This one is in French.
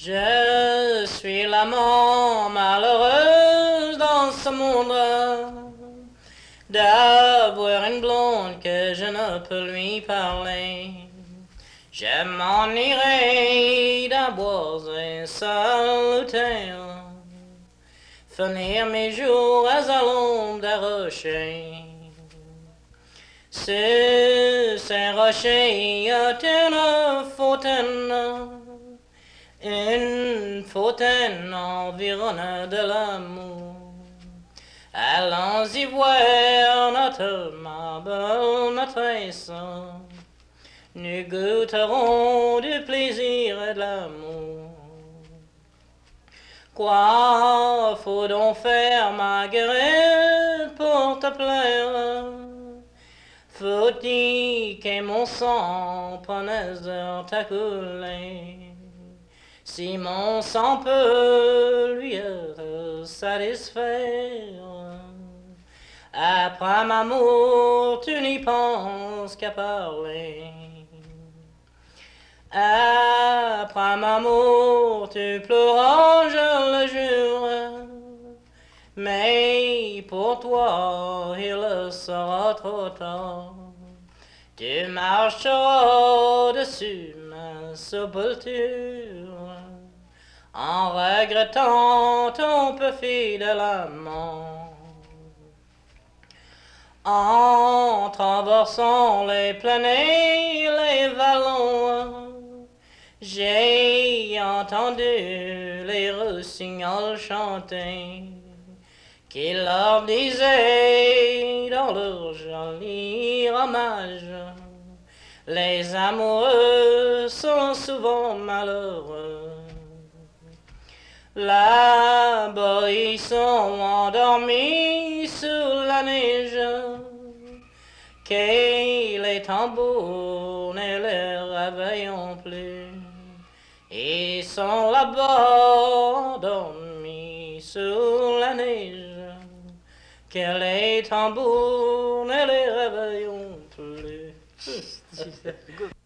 Je suis l'amant malheureuse dans ce monde d'avoir une blonde que je ne peux lui parler. Je m'en irai d'abord un solitaire, finir mes jours à l'ombre d'un rocher. Sur Saint-Rocher, il y a une fontaine environnée de l'amour. Allons-y voir notre ma belle maîtresse. Nous goûterons du plaisir et de l'amour. Quoi faut donc faire, Marguerite, pour te plaire? Faut-il que mon sang prenne ta coulée? Si mon sang peut lui satisfaire, après m'amour, tu n'y penses qu'à parler. Après m'amour, tu pleuras, je le jure. Mais pour toi, il sera trop tard. Tu marcheras dessus ma sépulture, en regrettant ton peu fidèle amant. En traversant les plaines et les vallons, j'ai entendu les rossignols chanter, qui leur disaient dans leur joli ramage, les amoureux sont souvent malheureux. Là-bas ils sont endormis sous la neige, que les tambours ne les réveillent plus. Ils sont là-bas endormis sous la neige, que les tambours ne les réveillent plus.